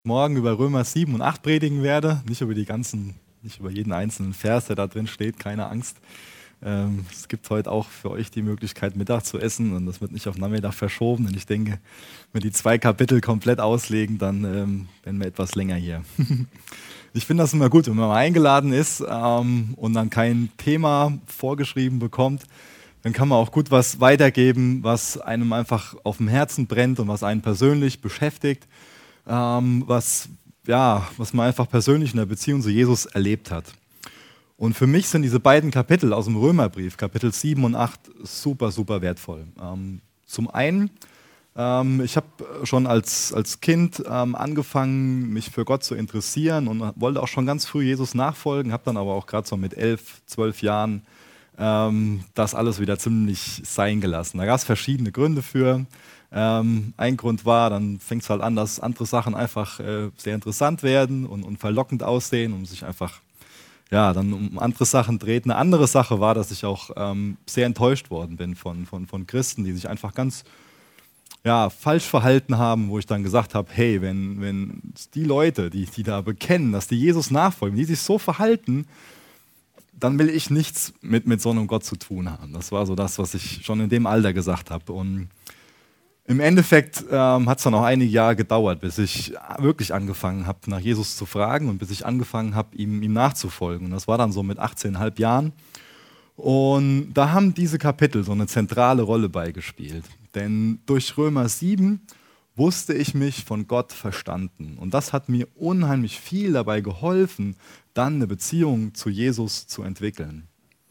Morgen über Römer 7 und 8 predigen werde, nicht über jeden einzelnen Vers, der da drin steht, keine Angst. Es gibt heute auch für euch die Möglichkeit, Mittag zu essen und das wird nicht auf Nachmittag verschoben. Und ich denke, wenn wir die 2 Kapitel komplett auslegen, dann werden wir etwas länger hier. Ich finde das immer gut, wenn man mal eingeladen ist und dann kein Thema vorgeschrieben bekommt, dann kann man auch gut was weitergeben, was einem einfach auf dem Herzen brennt und was einen persönlich beschäftigt. Was man einfach persönlich in der Beziehung zu Jesus erlebt hat. Und für mich sind diese beiden Kapitel aus dem Römerbrief, Kapitel 7 und 8, super, super wertvoll. Zum einen, ich habe schon als Kind angefangen, mich für Gott zu interessieren und wollte auch schon ganz früh Jesus nachfolgen, habe dann aber auch gerade so mit 11, 12 Jahren das alles wieder ziemlich sein gelassen. Da gab es verschiedene Gründe für. Ein Grund war, dann fängt es halt an, dass andere Sachen einfach sehr interessant werden und verlockend aussehen und sich einfach dann um andere Sachen dreht. Eine andere Sache war, dass ich auch sehr enttäuscht worden bin von Christen, die sich einfach ganz falsch verhalten haben, wo ich dann gesagt habe, hey, wenn die Leute, die da bekennen, dass die Jesus nachfolgen, die sich so verhalten, dann will ich nichts mit so einem Gott zu tun haben. Das war so das, was ich schon in dem Alter gesagt habe. Und im Endeffekt hat es dann auch einige Jahre gedauert, bis ich wirklich angefangen habe, nach Jesus zu fragen und bis ich angefangen habe, ihm nachzufolgen. Und das war dann so mit 18,5 Jahren. Und da haben diese Kapitel so eine zentrale Rolle beigespielt. Denn durch Römer 7 wusste ich mich von Gott verstanden. Und das hat mir unheimlich viel dabei geholfen, dann eine Beziehung zu Jesus zu entwickeln.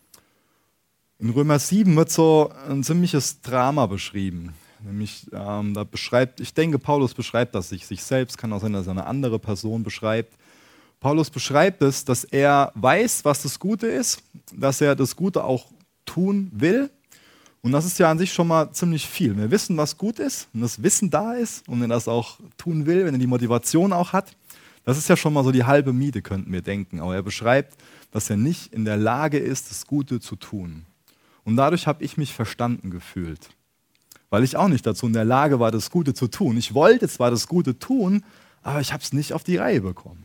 In Römer 7 wird so ein ziemliches Drama beschrieben. Nämlich, ich denke, Paulus beschreibt das sich selbst, kann auch sein, dass er eine andere Person beschreibt. Paulus beschreibt es, dass er weiß, was das Gute ist, dass er das Gute auch tun will. Und das ist ja an sich schon mal ziemlich viel. Wir wissen, was gut ist und das Wissen da ist und er das auch tun will, wenn er die Motivation auch hat. Das ist ja schon mal so die halbe Miete, könnten wir denken. Aber er beschreibt, dass er nicht in der Lage ist, das Gute zu tun. Und dadurch habe ich mich verstanden gefühlt. Weil ich auch nicht dazu in der Lage war, das Gute zu tun. Ich wollte zwar das Gute tun, aber ich habe es nicht auf die Reihe bekommen.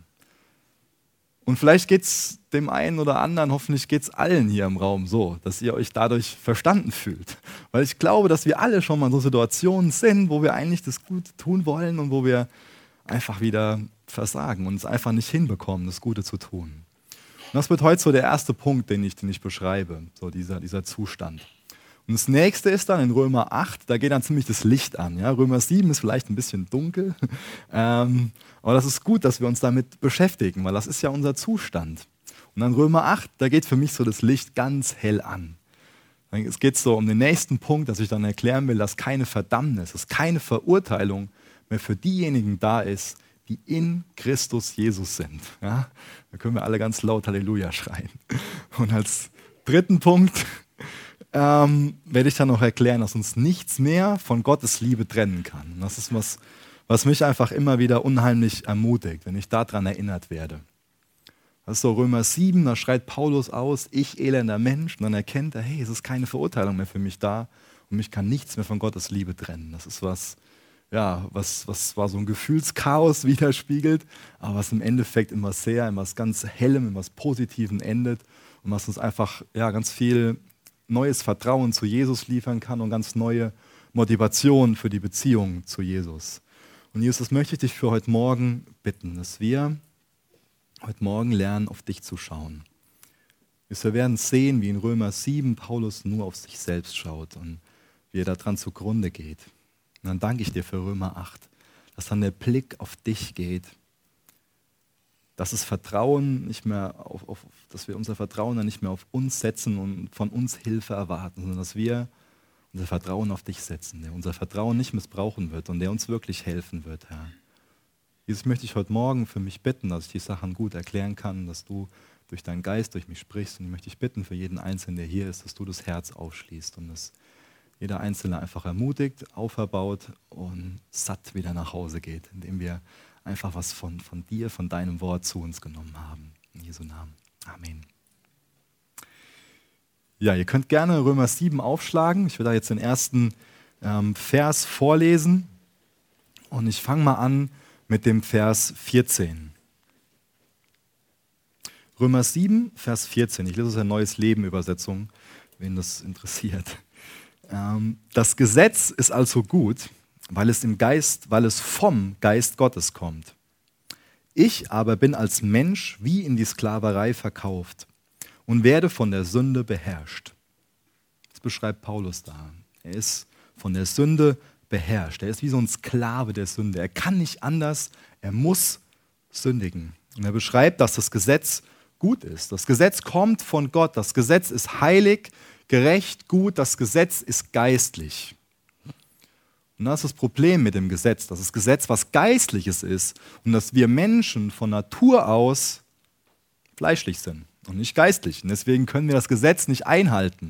Und vielleicht geht es dem einen oder anderen, hoffentlich geht es allen hier im Raum so, dass ihr euch dadurch verstanden fühlt. Weil ich glaube, dass wir alle schon mal in so Situationen sind, wo wir eigentlich das Gute tun wollen und wo wir einfach wieder versagen und es einfach nicht hinbekommen, das Gute zu tun. Und das wird heute so der erste Punkt, den ich beschreibe, so dieser Zustand. Und das nächste ist dann in Römer 8, da geht dann ziemlich das Licht an. Ja? Römer 7 ist vielleicht ein bisschen dunkel, aber das ist gut, dass wir uns damit beschäftigen, weil das ist ja unser Zustand. Und dann Römer 8, da geht für mich so das Licht ganz hell an. Es geht so um den nächsten Punkt, dass ich dann erklären will, dass keine Verdammnis, dass keine Verurteilung mehr für diejenigen da ist, die in Christus Jesus sind. Ja? Da können wir alle ganz laut Halleluja schreien. Und als dritten Punkt werde ich dann noch erklären, dass uns nichts mehr von Gottes Liebe trennen kann. Und das ist was mich einfach immer wieder unheimlich ermutigt, wenn ich daran erinnert werde. Das ist so Römer 7, da schreit Paulus aus, ich elender Mensch, und dann erkennt er, hey, es ist keine Verurteilung mehr für mich da und mich kann nichts mehr von Gottes Liebe trennen. Das ist was war so ein Gefühlschaos widerspiegelt, aber was im Endeffekt in was ganz Hellem, in was Positiven endet und was uns einfach ganz viel neues Vertrauen zu Jesus liefern kann und ganz neue Motivation für die Beziehung zu Jesus. Und Jesus, das möchte ich dich für heute Morgen bitten, dass wir heute Morgen lernen, auf dich zu schauen. Wir werden sehen, wie in Römer 7 Paulus nur auf sich selbst schaut und wie er daran zugrunde geht. Und dann danke ich dir für Römer 8, dass dann der Blick auf dich geht, dass das Vertrauen nicht mehr dass wir unser Vertrauen dann nicht mehr auf uns setzen und von uns Hilfe erwarten, sondern dass wir unser Vertrauen auf dich setzen, der unser Vertrauen nicht missbrauchen wird und der uns wirklich helfen wird, Herr. Jesus, möchte ich heute Morgen für mich bitten, dass ich die Sachen gut erklären kann, dass du durch deinen Geist durch mich sprichst und ich möchte dich bitten für jeden Einzelnen, der hier ist, dass du das Herz aufschließt und dass jeder Einzelne einfach ermutigt, auferbaut und satt wieder nach Hause geht, indem wir einfach was von dir, von deinem Wort zu uns genommen haben. In Jesu Namen. Amen. Ja, ihr könnt gerne Römer 7 aufschlagen. Ich will da jetzt den ersten Vers vorlesen. Und ich fange mal an mit dem Vers 14. Römer 7, Vers 14. Ich lese aus der Neues Leben Übersetzung, wen das interessiert. Das Gesetz ist also gut, weil es vom Geist Gottes kommt. Ich aber bin als Mensch wie in die Sklaverei verkauft und werde von der Sünde beherrscht. Das beschreibt Paulus da. Er ist von der Sünde beherrscht. Er ist wie so ein Sklave der Sünde. Er kann nicht anders, er muss sündigen. Und er beschreibt, dass das Gesetz gut ist. Das Gesetz kommt von Gott. Das Gesetz ist heilig, gerecht, gut. Das Gesetz ist geistlich. Und das ist das Problem mit dem Gesetz, dass das Gesetz was Geistliches ist und dass wir Menschen von Natur aus fleischlich sind und nicht geistlich. Und deswegen können wir das Gesetz nicht einhalten.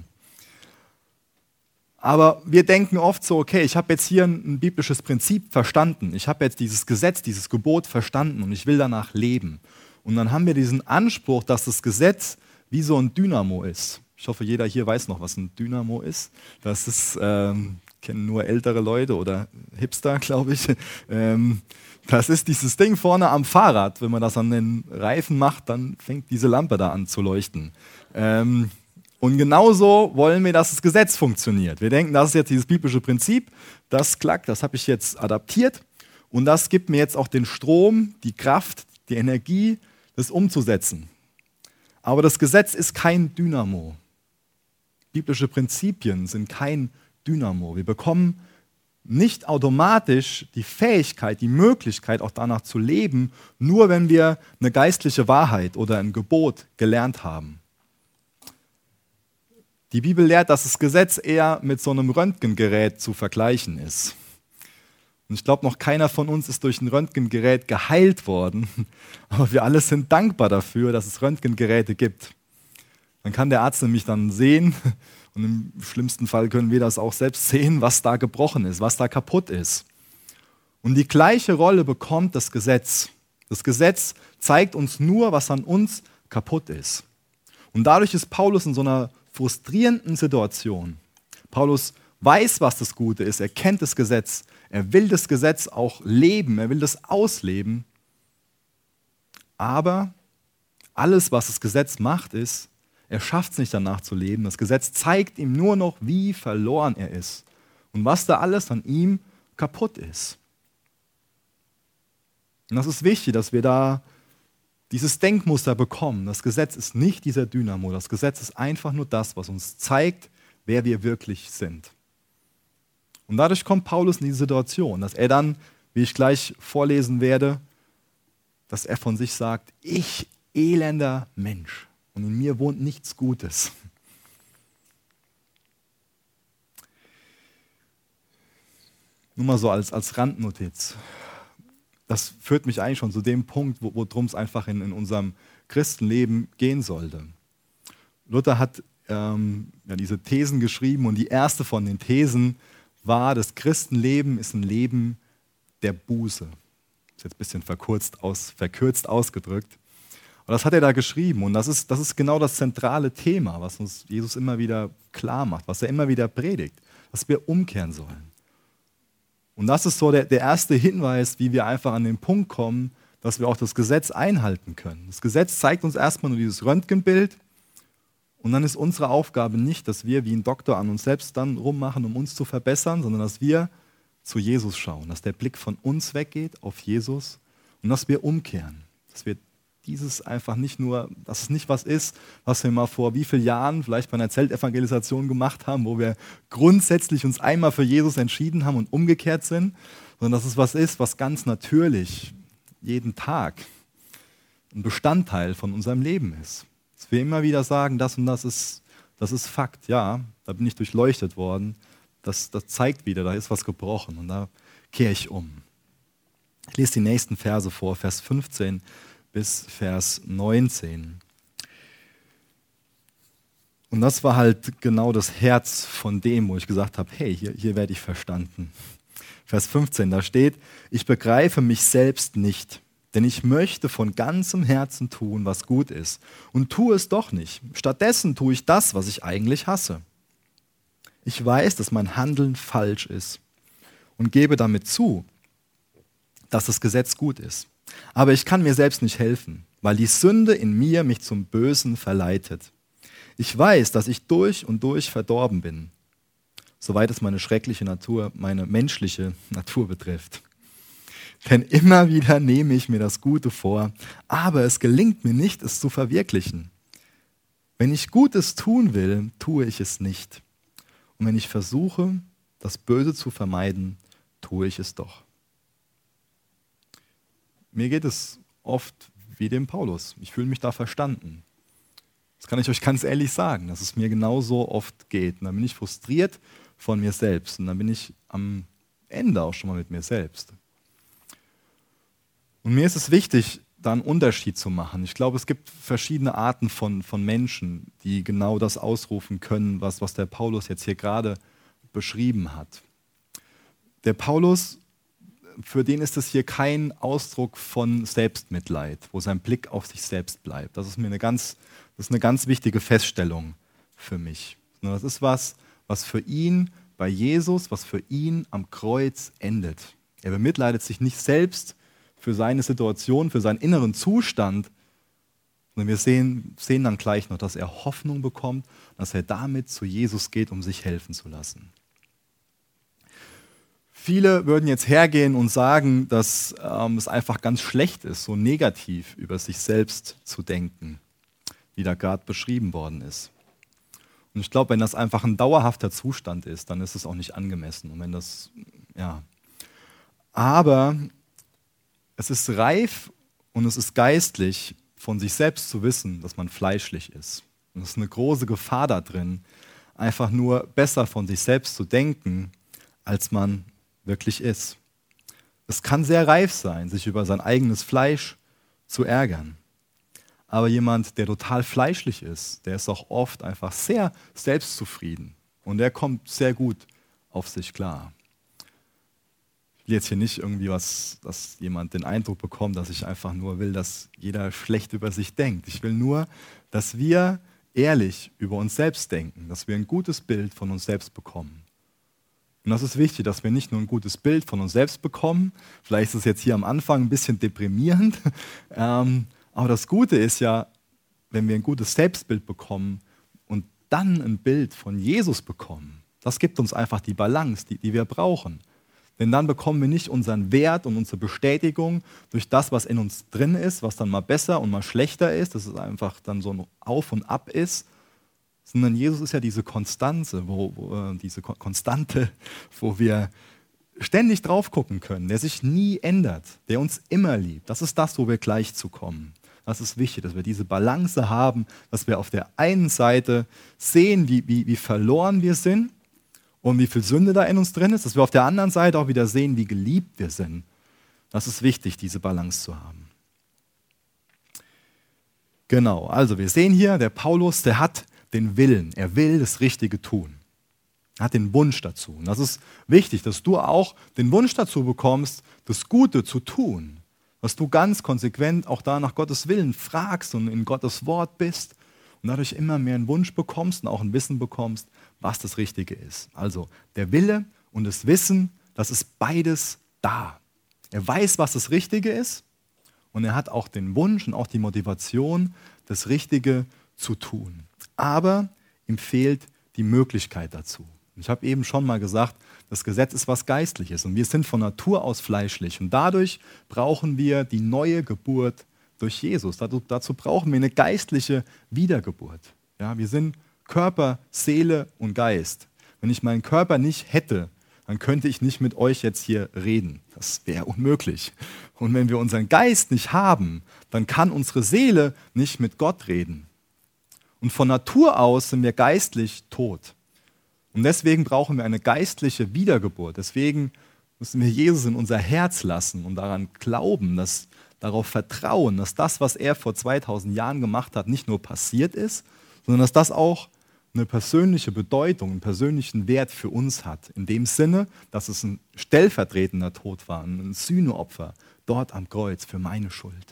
Aber wir denken oft so, okay, ich habe jetzt hier ein biblisches Prinzip verstanden. Ich habe jetzt dieses Gesetz, dieses Gebot verstanden und ich will danach leben. Und dann haben wir diesen Anspruch, dass das Gesetz wie so ein Dynamo ist. Ich hoffe, jeder hier weiß noch, was ein Dynamo ist. Das ist, kennen nur ältere Leute oder Hipster, glaube ich. Das ist dieses Ding vorne am Fahrrad. Wenn man das an den Reifen macht, dann fängt diese Lampe da an zu leuchten. Und genauso wollen wir, dass das Gesetz funktioniert. Wir denken, das ist jetzt dieses biblische Prinzip, das klackt, das habe ich jetzt adaptiert und das gibt mir jetzt auch den Strom, die Kraft, die Energie, das umzusetzen. Aber das Gesetz ist kein Dynamo. Biblische Prinzipien sind kein Dynamo. Wir bekommen nicht automatisch die Fähigkeit, die Möglichkeit, auch danach zu leben, nur wenn wir eine geistliche Wahrheit oder ein Gebot gelernt haben. Die Bibel lehrt, dass das Gesetz eher mit so einem Röntgengerät zu vergleichen ist. Und ich glaube, noch keiner von uns ist durch ein Röntgengerät geheilt worden. Aber wir alle sind dankbar dafür, dass es Röntgengeräte gibt. Dann kann der Arzt nämlich dann sehen, und im schlimmsten Fall können wir das auch selbst sehen, was da gebrochen ist, was da kaputt ist. Und die gleiche Rolle bekommt das Gesetz. Das Gesetz zeigt uns nur, was an uns kaputt ist. Und dadurch ist Paulus in so einer frustrierenden Situation. Paulus weiß, was das Gute ist, er kennt das Gesetz, er will das Gesetz auch leben, er will das ausleben. Aber alles, was das Gesetz macht, ist, er schafft es nicht danach zu leben. Das Gesetz zeigt ihm nur noch, wie verloren er ist und was da alles an ihm kaputt ist. Und das ist wichtig, dass wir da dieses Denkmuster bekommen. Das Gesetz ist nicht dieser Dynamo. Das Gesetz ist einfach nur das, was uns zeigt, wer wir wirklich sind. Und dadurch kommt Paulus in die Situation, dass er dann, wie ich gleich vorlesen werde, dass er von sich sagt, ich elender Mensch und in mir wohnt nichts Gutes. Nur mal so als Randnotiz. Das führt mich eigentlich schon zu dem Punkt, worum es einfach in unserem Christenleben gehen sollte. Luther hat diese Thesen geschrieben und die erste von den Thesen war, das Christenleben ist ein Leben der Buße. Das ist jetzt ein bisschen verkürzt ausgedrückt. Aber das hat er da geschrieben und das ist genau das zentrale Thema, was uns Jesus immer wieder klar macht, was er immer wieder predigt, dass wir umkehren sollen. Und das ist so der erste Hinweis, wie wir einfach an den Punkt kommen, dass wir auch das Gesetz einhalten können. Das Gesetz zeigt uns erstmal nur dieses Röntgenbild und dann ist unsere Aufgabe nicht, dass wir wie ein Doktor an uns selbst dann rummachen, um uns zu verbessern, sondern dass wir zu Jesus schauen, dass der Blick von uns weggeht auf Jesus und dass wir umkehren, dass wir dieses einfach nicht nur, dass es nicht was ist, was wir mal vor wie vielen Jahren vielleicht bei einer Zeltevangelisation gemacht haben, wo wir grundsätzlich uns einmal für Jesus entschieden haben und umgekehrt sind, sondern dass es was ist, was ganz natürlich jeden Tag ein Bestandteil von unserem Leben ist. Dass wir immer wieder sagen, das und das ist Fakt, ja, da bin ich durchleuchtet worden, das zeigt wieder, da ist was gebrochen und da kehre ich um. Ich lese die nächsten Verse vor, Vers 15 bis Vers 19. Und das war halt genau das Herz von dem, wo ich gesagt habe, hey, hier werde ich verstanden. Vers 15, da steht, ich begreife mich selbst nicht, denn ich möchte von ganzem Herzen tun, was gut ist, und tue es doch nicht. Stattdessen tue ich das, was ich eigentlich hasse. Ich weiß, dass mein Handeln falsch ist und gebe damit zu, dass das Gesetz gut ist. Aber ich kann mir selbst nicht helfen, weil die Sünde in mir mich zum Bösen verleitet. Ich weiß, dass ich durch und durch verdorben bin, soweit es meine schreckliche Natur, meine menschliche Natur betrifft. Denn immer wieder nehme ich mir das Gute vor, aber es gelingt mir nicht, es zu verwirklichen. Wenn ich Gutes tun will, tue ich es nicht. Und wenn ich versuche, das Böse zu vermeiden, tue ich es doch. Mir geht es oft wie dem Paulus. Ich fühle mich da verstanden. Das kann ich euch ganz ehrlich sagen, dass es mir genauso oft geht. Und dann bin ich frustriert von mir selbst. Und dann bin ich am Ende auch schon mal mit mir selbst. Und mir ist es wichtig, da einen Unterschied zu machen. Ich glaube, es gibt verschiedene Arten von Menschen, die genau das ausrufen können, was der Paulus jetzt hier gerade beschrieben hat. Der Paulus, für den ist es hier kein Ausdruck von Selbstmitleid, wo sein Blick auf sich selbst bleibt. Das ist eine ganz wichtige Feststellung für mich. Das ist was für ihn bei Jesus, was für ihn am Kreuz endet. Er bemitleidet sich nicht selbst für seine Situation, für seinen inneren Zustand, sondern wir sehen dann gleich noch, dass er Hoffnung bekommt, dass er damit zu Jesus geht, um sich helfen zu lassen. Viele würden jetzt hergehen und sagen, dass es einfach ganz schlecht ist, so negativ über sich selbst zu denken, wie da gerade beschrieben worden ist. Und ich glaube, wenn das einfach ein dauerhafter Zustand ist, dann ist es auch nicht angemessen. Und wenn das, ja. Aber es ist reif und es ist geistlich, von sich selbst zu wissen, dass man fleischlich ist. Und es ist eine große Gefahr da drin, einfach nur besser von sich selbst zu denken, als man wirklich ist. Es kann sehr reif sein, sich über sein eigenes Fleisch zu ärgern. Aber jemand, der total fleischlich ist, der ist auch oft einfach sehr selbstzufrieden. Und der kommt sehr gut auf sich klar. Ich will jetzt hier nicht irgendwie dass jemand den Eindruck bekommt, dass ich einfach nur will, dass jeder schlecht über sich denkt. Ich will nur, dass wir ehrlich über uns selbst denken, dass wir ein gutes Bild von uns selbst bekommen. Und das ist wichtig, dass wir nicht nur ein gutes Bild von uns selbst bekommen. Vielleicht ist es jetzt hier am Anfang ein bisschen deprimierend. Aber das Gute ist ja, wenn wir ein gutes Selbstbild bekommen und dann ein Bild von Jesus bekommen. Das gibt uns einfach die Balance, die wir brauchen. Denn dann bekommen wir nicht unseren Wert und unsere Bestätigung durch das, was in uns drin ist, was dann mal besser und mal schlechter ist, dass es einfach dann so ein Auf und Ab ist, sondern Jesus ist ja diese Konstante, wo wir ständig drauf gucken können, der sich nie ändert, der uns immer liebt. Das ist das, wo wir gleich zu kommen. Das ist wichtig, dass wir diese Balance haben, dass wir auf der einen Seite sehen, wie verloren wir sind und wie viel Sünde da in uns drin ist, dass wir auf der anderen Seite auch wieder sehen, wie geliebt wir sind. Das ist wichtig, diese Balance zu haben. Genau, also wir sehen hier, der Paulus, der hat den Willen, er will das Richtige tun. Er hat den Wunsch dazu. Und das ist wichtig, dass du auch den Wunsch dazu bekommst, das Gute zu tun. Dass du ganz konsequent auch da nach Gottes Willen fragst und in Gottes Wort bist und dadurch immer mehr einen Wunsch bekommst und auch ein Wissen bekommst, was das Richtige ist. Also der Wille und das Wissen, das ist beides da. Er weiß, was das Richtige ist und er hat auch den Wunsch und auch die Motivation, das Richtige zu tun. Aber ihm fehlt die Möglichkeit dazu. Ich habe eben schon mal gesagt, das Gesetz ist was Geistliches und wir sind von Natur aus fleischlich. Und dadurch brauchen wir die neue Geburt durch Jesus. Dazu brauchen wir eine geistliche Wiedergeburt. Ja, wir sind Körper, Seele und Geist. Wenn ich meinen Körper nicht hätte, dann könnte ich nicht mit euch jetzt hier reden. Das wäre unmöglich. Und wenn wir unseren Geist nicht haben, dann kann unsere Seele nicht mit Gott reden. Und von Natur aus sind wir geistlich tot. Und deswegen brauchen wir eine geistliche Wiedergeburt. Deswegen müssen wir Jesus in unser Herz lassen und daran glauben, darauf vertrauen, dass das, was er vor 2000 Jahren gemacht hat, nicht nur passiert ist, sondern dass das auch eine persönliche Bedeutung, einen persönlichen Wert für uns hat. In dem Sinne, dass es ein stellvertretender Tod war, ein Sühneopfer dort am Kreuz für meine Schuld.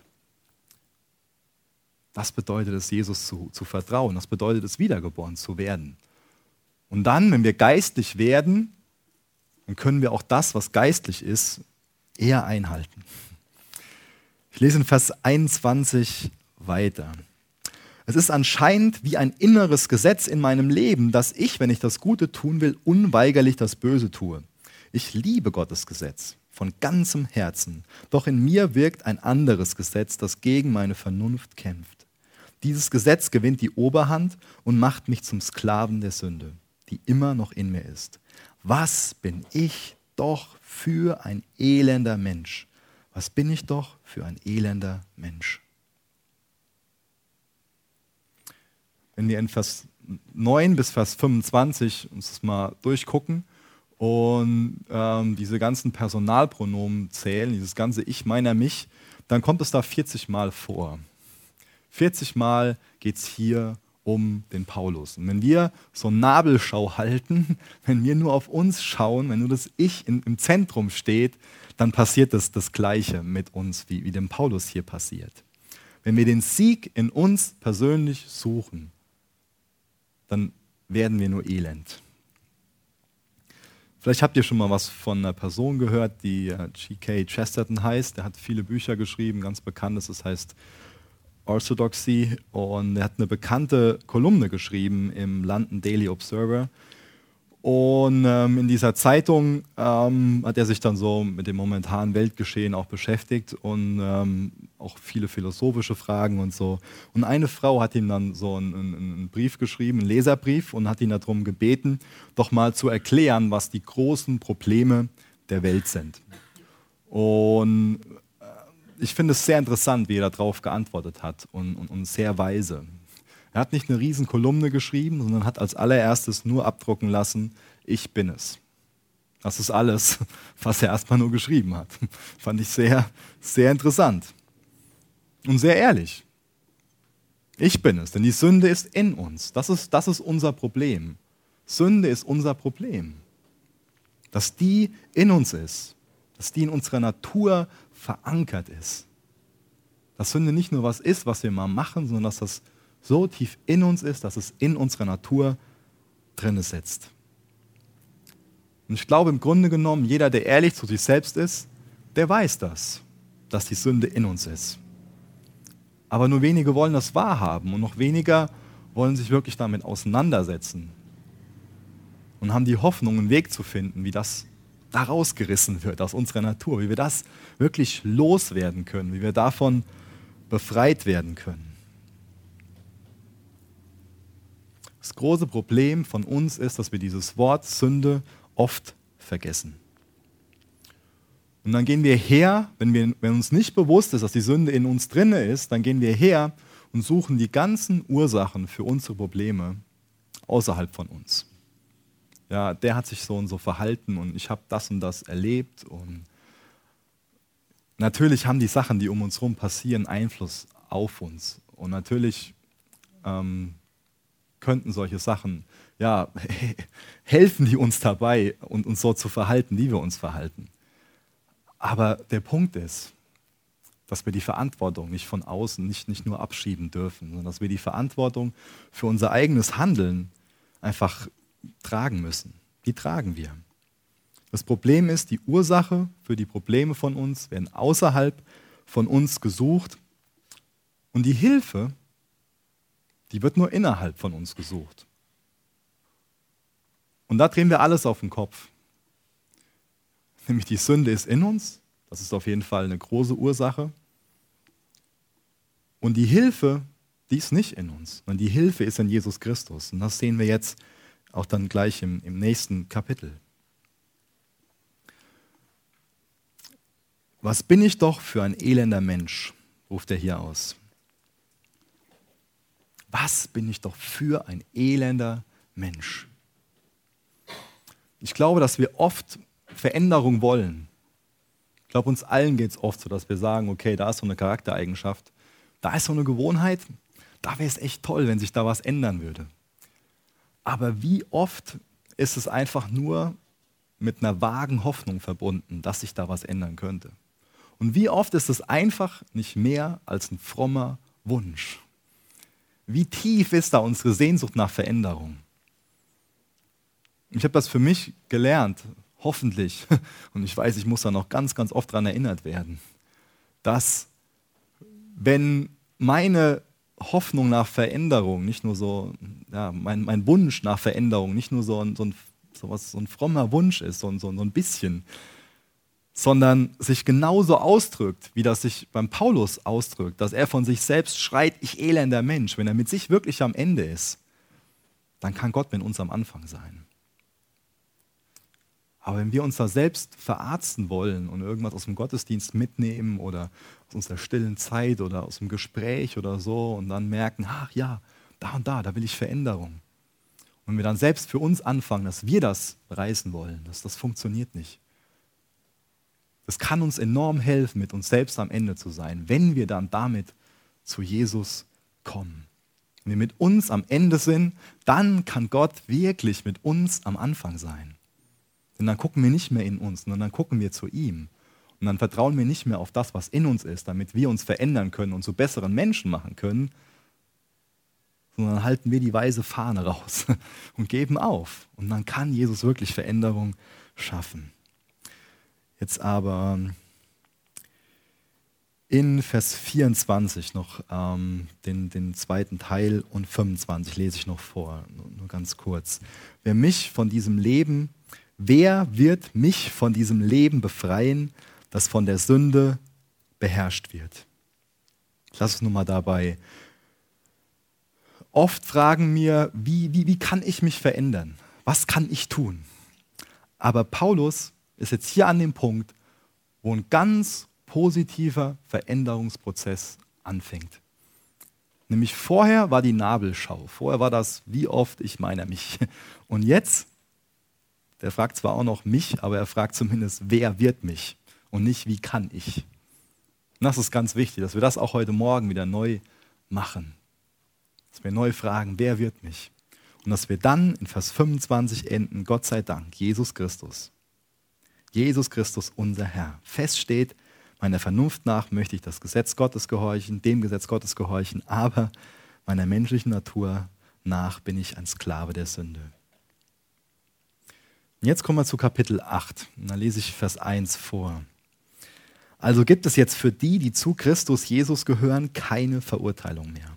Das bedeutet es, Jesus zu vertrauen. Das bedeutet es, wiedergeboren zu werden. Und dann, wenn wir geistlich werden, dann können wir auch das, was geistlich ist, eher einhalten. Ich lese in Vers 21 weiter. Es ist anscheinend wie ein inneres Gesetz in meinem Leben, dass ich, wenn ich das Gute tun will, unweigerlich das Böse tue. Ich liebe Gottes Gesetz von ganzem Herzen, doch in mir wirkt ein anderes Gesetz, das gegen meine Vernunft kämpft. Dieses Gesetz gewinnt die Oberhand und macht mich zum Sklaven der Sünde, die immer noch in mir ist. Was bin ich doch für ein elender Mensch? Was bin ich doch für ein elender Mensch? Wenn wir in Vers 9 bis Vers 25 uns das mal durchgucken und diese ganzen Personalpronomen zählen, dieses ganze Ich, meiner, mich, dann kommt es da 40 Mal vor. 40 Mal geht es hier um den Paulus. Und wenn wir so Nabelschau halten, wenn wir nur auf uns schauen, wenn nur das Ich im Zentrum steht, dann passiert das Gleiche mit uns, wie dem Paulus hier passiert. Wenn wir den Sieg in uns persönlich suchen, dann werden wir nur elend. Vielleicht habt ihr schon mal was von einer Person gehört, die G.K. Chesterton heißt. Der hat viele Bücher geschrieben, ganz bekanntes, das heißt Orthodoxy. Und er hat eine bekannte Kolumne geschrieben im London Daily Observer. Und in dieser Zeitung hat er sich dann so mit dem momentanen Weltgeschehen auch beschäftigt und auch viele philosophische Fragen und so. Und eine Frau hat ihm dann so einen Brief geschrieben, einen Leserbrief, und hat ihn darum gebeten, doch mal zu erklären, was die großen Probleme der Welt sind. Und ich finde es sehr interessant, wie er darauf geantwortet hat und sehr weise. Er hat nicht eine riesen Kolumne geschrieben, sondern hat als allererstes nur abdrucken lassen, ich bin es. Das ist alles, was er erstmal nur geschrieben hat. Fand ich sehr, sehr interessant und sehr ehrlich. Ich bin es, denn die Sünde ist in uns. Das ist unser Problem. Sünde ist unser Problem. Dass die in uns ist, dass die in unserer Natur verankert ist. Dass Sünde nicht nur was ist, was wir mal machen, sondern dass das so tief in uns ist, dass es in unserer Natur drin sitzt. Und ich glaube im Grunde genommen, jeder, der ehrlich zu sich selbst ist, der weiß das, dass die Sünde in uns ist. Aber nur wenige wollen das wahrhaben und noch weniger wollen sich wirklich damit auseinandersetzen und haben die Hoffnung, einen Weg zu finden, wie das da rausgerissen wird aus unserer Natur, wie wir das wirklich loswerden können, wie wir davon befreit werden können. Das große Problem von uns ist, dass wir dieses Wort Sünde oft vergessen. Und dann gehen wir her, wenn uns nicht bewusst ist, dass die Sünde in uns drin ist, dann gehen wir her und suchen die ganzen Ursachen für unsere Probleme außerhalb von uns. Ja, der hat sich so und so verhalten und ich habe das und das erlebt. Und natürlich haben die Sachen, die um uns herum passieren, Einfluss auf uns. Und natürlich könnten solche Sachen helfen die uns dabei, uns so zu verhalten, wie wir uns verhalten. Aber der Punkt ist, dass wir die Verantwortung nicht von außen, nicht nur abschieben dürfen, sondern dass wir die Verantwortung für unser eigenes Handeln einfach tragen müssen. Die tragen wir. Das Problem ist, die Ursache für die Probleme von uns werden außerhalb von uns gesucht und die Hilfe, die wird nur innerhalb von uns gesucht. Und da drehen wir alles auf den Kopf. Nämlich die Sünde ist in uns, das ist auf jeden Fall eine große Ursache. Und die Hilfe, die ist nicht in uns, sondern die Hilfe ist in Jesus Christus. Und das sehen wir jetzt auch dann gleich im nächsten Kapitel. Was bin ich doch für ein elender Mensch, ruft er hier aus. Was bin ich doch für ein elender Mensch? Ich glaube, dass wir oft Veränderung wollen. Ich glaube, uns allen geht es oft so, dass wir sagen, okay, da ist so eine Charaktereigenschaft, da ist so eine Gewohnheit, da wäre es echt toll, wenn sich da was ändern würde. Aber wie oft ist es einfach nur mit einer vagen Hoffnung verbunden, dass sich da was ändern könnte? Und wie oft ist es einfach nicht mehr als ein frommer Wunsch? Wie tief ist da unsere Sehnsucht nach Veränderung? Ich habe das für mich gelernt, hoffentlich, und ich weiß, ich muss da noch ganz, ganz oft dran erinnert werden, dass wenn meine Hoffnung nach Veränderung, nicht nur so, ja, mein Wunsch nach Veränderung, nicht nur so ein frommer Wunsch ist, so ein bisschen, sondern sich genauso ausdrückt, wie das sich beim Paulus ausdrückt, dass er von sich selbst schreit, ich elender Mensch, wenn er mit sich wirklich am Ende ist, dann kann Gott mit uns am Anfang sein. Aber wenn wir uns da selbst verarzten wollen und irgendwas aus dem Gottesdienst mitnehmen oder aus unserer stillen Zeit oder aus dem Gespräch oder so und dann merken, ach ja, da und da will ich Veränderung. Und wir dann selbst für uns anfangen, dass wir das reißen wollen, das funktioniert nicht. Das kann uns enorm helfen, mit uns selbst am Ende zu sein, wenn wir dann damit zu Jesus kommen. Wenn wir mit uns am Ende sind, dann kann Gott wirklich mit uns am Anfang sein. Denn dann gucken wir nicht mehr in uns, sondern dann gucken wir zu ihm. Und dann vertrauen wir nicht mehr auf das, was in uns ist, damit wir uns verändern können und zu besseren Menschen machen können, sondern halten wir die weiße Fahne raus und geben auf. Und dann kann Jesus wirklich Veränderung schaffen. Jetzt aber in Vers 24 noch den zweiten Teil und 25 lese ich noch vor, nur ganz kurz. Wer wird mich von diesem Leben befreien, das von der Sünde beherrscht wird? Ich lasse es nur mal dabei. Oft fragen wir, wie kann ich mich verändern? Was kann ich tun? Aber Paulus ist jetzt hier an dem Punkt, wo ein ganz positiver Veränderungsprozess anfängt. Nämlich vorher war die Nabelschau, vorher war das, wie oft ich meine mich. Und jetzt, der fragt zwar auch noch mich, aber er fragt zumindest, wer wird mich und nicht, wie kann ich. Und das ist ganz wichtig, dass wir das auch heute Morgen wieder neu machen. Dass wir neu fragen, wer wird mich? Und dass wir dann in Vers 25 enden, Gott sei Dank, Jesus Christus. Jesus Christus, unser Herr. Fest steht, meiner Vernunft nach möchte ich das Gesetz Gottes gehorchen, dem Gesetz Gottes gehorchen, aber meiner menschlichen Natur nach bin ich ein Sklave der Sünde. Und jetzt kommen wir zu Kapitel 8. Und da lese ich Vers 1 vor. Also gibt es jetzt für die zu Christus Jesus gehören, keine Verurteilung mehr.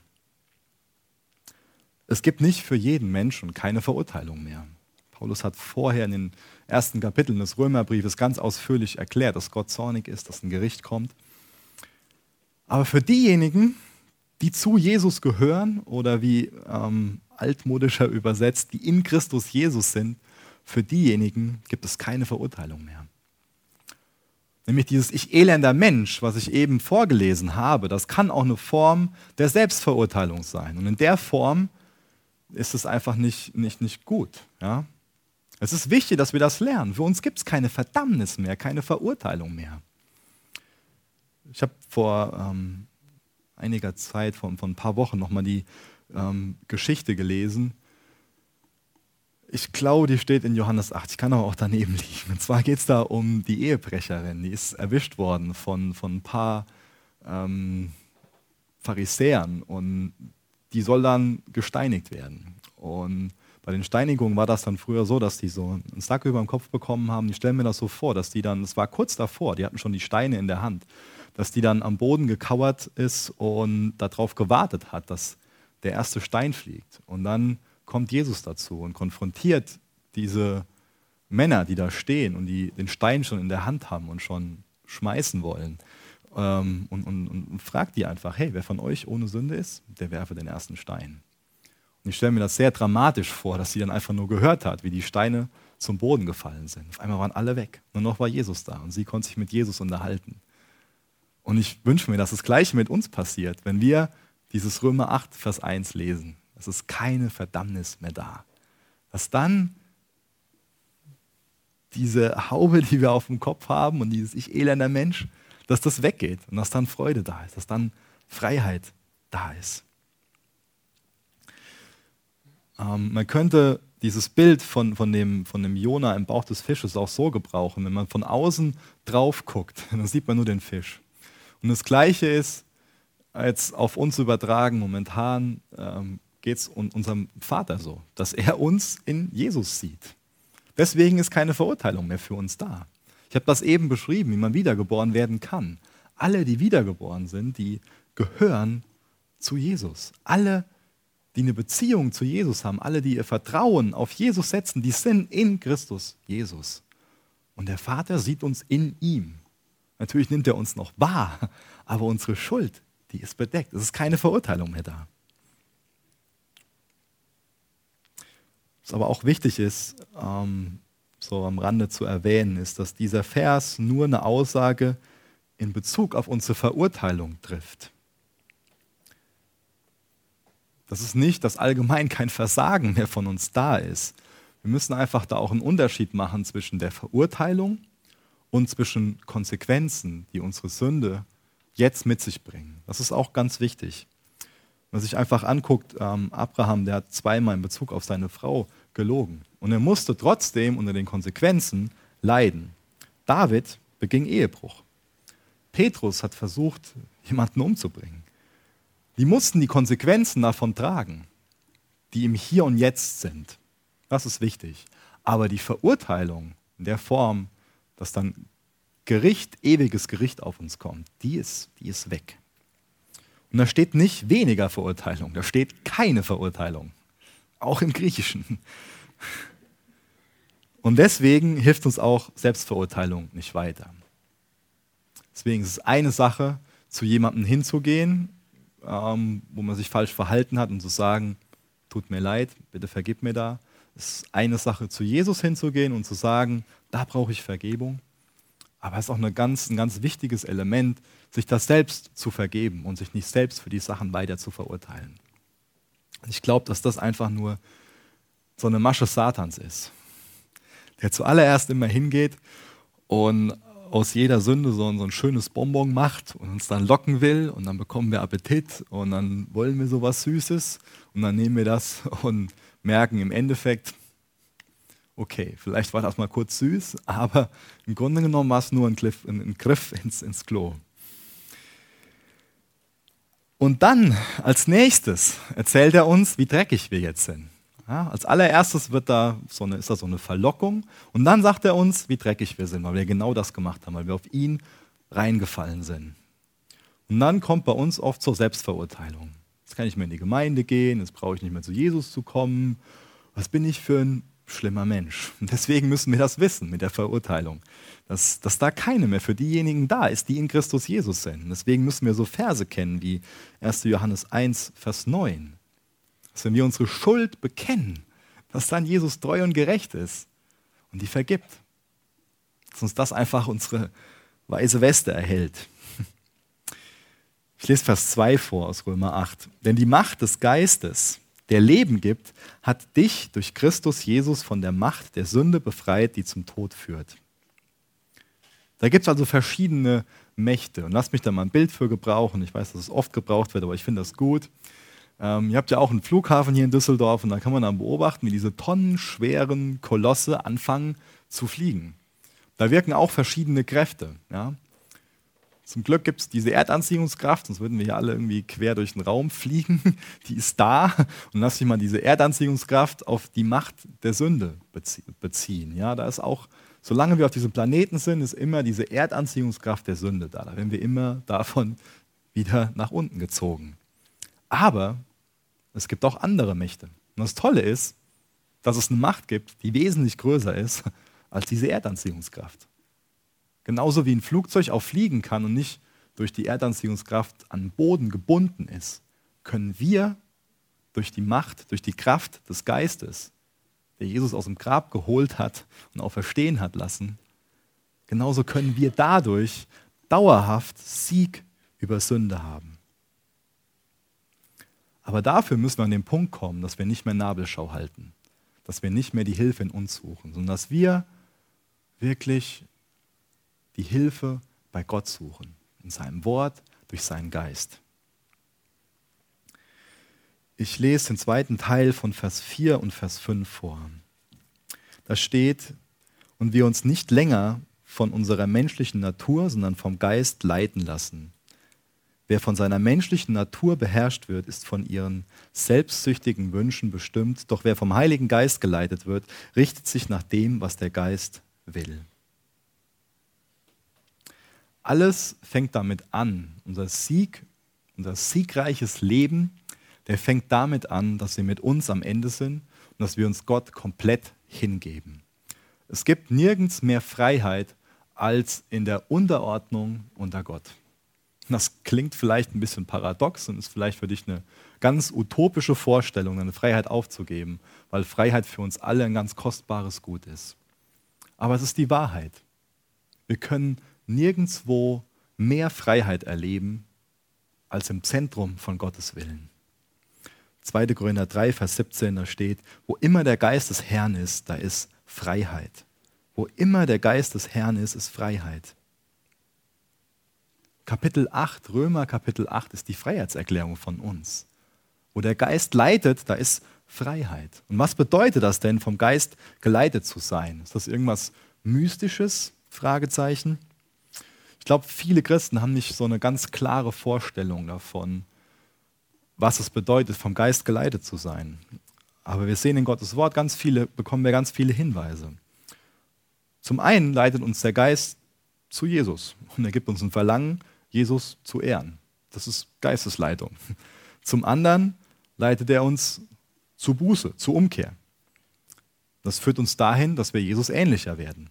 Es gibt nicht für jeden Menschen keine Verurteilung mehr. Paulus hat vorher in den ersten Kapiteln des Römerbriefes ganz ausführlich erklärt, dass Gott zornig ist, dass ein Gericht kommt. Aber für diejenigen, die zu Jesus gehören oder wie altmodischer übersetzt, die in Christus Jesus sind, für diejenigen gibt es keine Verurteilung mehr. Nämlich dieses Ich elender Mensch, was ich eben vorgelesen habe, das kann auch eine Form der Selbstverurteilung sein. Und in der Form ist es einfach nicht gut. Ja? Es ist wichtig, dass wir das lernen. Für uns gibt es keine Verdammnis mehr, keine Verurteilung mehr. Ich habe vor einiger Zeit, vor ein paar Wochen, nochmal die Geschichte gelesen. Ich glaube, die steht in Johannes 8. Ich kann aber auch daneben liegen. Und zwar geht es da um die Ehebrecherin. Die ist erwischt worden von ein paar Pharisäern und die soll dann gesteinigt werden. Und bei den Steinigungen war das dann früher so, dass die so einen Sack über den Kopf bekommen haben. Ich stelle mir das so vor, dass die dann, das war kurz davor, die hatten schon die Steine in der Hand, dass die dann am Boden gekauert ist und darauf gewartet hat, dass der erste Stein fliegt. Und dann kommt Jesus dazu und konfrontiert diese Männer, die da stehen und die den Stein schon in der Hand haben und schon schmeißen wollen. Und fragt die einfach, hey, wer von euch ohne Sünde ist, der werfe den ersten Stein. Und ich stelle mir das sehr dramatisch vor, dass sie dann einfach nur gehört hat, wie die Steine zum Boden gefallen sind. Auf einmal waren alle weg. Nur noch war Jesus da und sie konnte sich mit Jesus unterhalten. Und ich wünsche mir, dass das Gleiche mit uns passiert, wenn wir dieses Römer 8, Vers 1 lesen. Es ist keine Verdammnis mehr da. Dass dann diese Haube, die wir auf dem Kopf haben und dieses Ich elender Mensch, dass das weggeht und dass dann Freude da ist, dass dann Freiheit da ist. Man könnte dieses Bild von dem Jona im Bauch des Fisches auch so gebrauchen. Wenn man von außen drauf guckt, dann sieht man nur den Fisch. Und das Gleiche ist jetzt auf uns übertragen. Momentan geht es unserem Vater so, dass er uns in Jesus sieht. Deswegen ist keine Verurteilung mehr für uns da. Ich habe das eben beschrieben, wie man wiedergeboren werden kann. Alle, die wiedergeboren sind, die gehören zu Jesus. Alle, die eine Beziehung zu Jesus haben, alle, die ihr Vertrauen auf Jesus setzen, die sind in Christus Jesus. Und der Vater sieht uns in ihm. Natürlich nimmt er uns noch wahr, aber unsere Schuld, die ist bedeckt. Es ist keine Verurteilung mehr da. Was aber auch wichtig ist, so am Rande zu erwähnen, ist, dass dieser Vers nur eine Aussage in Bezug auf unsere Verurteilung trifft. Das ist nicht, dass allgemein kein Versagen mehr von uns da ist. Wir müssen einfach da auch einen Unterschied machen zwischen der Verurteilung und zwischen Konsequenzen, die unsere Sünde jetzt mit sich bringen. Das ist auch ganz wichtig. Wenn man sich einfach anguckt, Abraham, der hat zweimal in Bezug auf seine Frau gelogen. Und er musste trotzdem unter den Konsequenzen leiden. David beging Ehebruch. Petrus hat versucht, jemanden umzubringen. Die mussten die Konsequenzen davon tragen, die im Hier und Jetzt sind. Das ist wichtig. Aber die Verurteilung in der Form, dass dann Gericht, ewiges Gericht auf uns kommt, die ist weg. Und da steht nicht weniger Verurteilung, da steht keine Verurteilung. Auch im Griechischen. Und deswegen hilft uns auch Selbstverurteilung nicht weiter. Deswegen ist es eine Sache, zu jemandem hinzugehen, wo man sich falsch verhalten hat und zu sagen, tut mir leid, bitte vergib mir da. Es ist eine Sache, zu Jesus hinzugehen und zu sagen, da brauche ich Vergebung. Aber es ist auch ein ganz wichtiges Element, sich das selbst zu vergeben und sich nicht selbst für die Sachen weiter zu verurteilen. Ich glaube, dass das einfach nur so eine Masche Satans ist, der zuallererst immer hingeht und aus jeder Sünde so ein schönes Bonbon macht und uns dann locken will und dann bekommen wir Appetit und dann wollen wir sowas Süßes und dann nehmen wir das und merken im Endeffekt, okay, vielleicht war das mal kurz süß, aber im Grunde genommen war es nur ein Griff ins Klo. Und dann, als nächstes, erzählt er uns, wie dreckig wir jetzt sind. Ja, als allererstes ist da so eine Verlockung und dann sagt er uns, wie dreckig wir sind, weil wir genau das gemacht haben, weil wir auf ihn reingefallen sind. Und dann kommt bei uns oft zur Selbstverurteilung. Jetzt kann ich mehr in die Gemeinde gehen, jetzt brauche ich nicht mehr zu Jesus zu kommen. Was bin ich für ein schlimmer Mensch? Und deswegen müssen wir das wissen mit der Verurteilung, dass da keine mehr für diejenigen da ist, die in Christus Jesus sind. Und deswegen müssen wir so Verse kennen wie 1. Johannes 1, Vers 9. Dass wenn wir unsere Schuld bekennen, dass dann Jesus treu und gerecht ist und die vergibt. Dass uns das einfach unsere weiße Weste erhält. Ich lese Vers 2 vor aus Römer 8. Denn die Macht des Geistes, der Leben gibt, hat dich durch Christus Jesus von der Macht der Sünde befreit, die zum Tod führt. Da gibt es also verschiedene Mächte. Und lasst mich da mal ein Bild für gebrauchen. Ich weiß, dass es oft gebraucht wird, aber ich finde das gut. Ihr habt ja auch einen Flughafen hier in Düsseldorf und da kann man dann beobachten, wie diese tonnenschweren Kolosse anfangen zu fliegen. Da wirken auch verschiedene Kräfte. Ja? Zum Glück gibt es diese Erdanziehungskraft, sonst würden wir hier alle irgendwie quer durch den Raum fliegen. Die ist da und lass dich mal diese Erdanziehungskraft auf die Macht der Sünde beziehen. Ja? Da ist auch, solange wir auf diesem Planeten sind, ist immer diese Erdanziehungskraft der Sünde da. Da werden wir immer davon wieder nach unten gezogen. Aber es gibt auch andere Mächte. Und das Tolle ist, dass es eine Macht gibt, die wesentlich größer ist als diese Erdanziehungskraft. Genauso wie ein Flugzeug auch fliegen kann und nicht durch die Erdanziehungskraft an den Boden gebunden ist, können wir durch die Macht, durch die Kraft des Geistes, der Jesus aus dem Grab geholt hat und auferstehen hat lassen, genauso können wir dadurch dauerhaft Sieg über Sünde haben. Aber dafür müssen wir an den Punkt kommen, dass wir nicht mehr Nabelschau halten, dass wir nicht mehr die Hilfe in uns suchen, sondern dass wir wirklich die Hilfe bei Gott suchen, in seinem Wort, durch seinen Geist. Ich lese den zweiten Teil von Vers 4 und Vers 5 vor. Da steht, und wir uns nicht länger von unserer menschlichen Natur, sondern vom Geist leiten lassen. Wer von seiner menschlichen Natur beherrscht wird, ist von ihren selbstsüchtigen Wünschen bestimmt. Doch wer vom Heiligen Geist geleitet wird, richtet sich nach dem, was der Geist will. Alles fängt damit an. Unser siegreiches Leben, der fängt damit an, dass wir mit uns am Ende sind und dass wir uns Gott komplett hingeben. Es gibt nirgends mehr Freiheit als in der Unterordnung unter Gott. Das klingt vielleicht ein bisschen paradox und ist vielleicht für dich eine ganz utopische Vorstellung, eine Freiheit aufzugeben, weil Freiheit für uns alle ein ganz kostbares Gut ist. Aber es ist die Wahrheit. Wir können nirgendwo mehr Freiheit erleben als im Zentrum von Gottes Willen. 2. Korinther 3, Vers 17, da steht, wo immer der Geist des Herrn ist, da ist Freiheit. Wo immer der Geist des Herrn ist Freiheit. Kapitel 8, Römer Kapitel 8 ist die Freiheitserklärung von uns. Wo der Geist leitet, da ist Freiheit. Und was bedeutet das denn, vom Geist geleitet zu sein? Ist das irgendwas Mystisches? Fragezeichen. Ich glaube, viele Christen haben nicht so eine ganz klare Vorstellung davon, was es bedeutet, vom Geist geleitet zu sein. Aber wir sehen in Gottes Wort bekommen wir ganz viele Hinweise. Zum einen leitet uns der Geist zu Jesus und er gibt uns ein Verlangen, Jesus zu ehren. Das ist Geistesleitung. Zum anderen leitet er uns zu Buße, zur Umkehr. Das führt uns dahin, dass wir Jesus ähnlicher werden.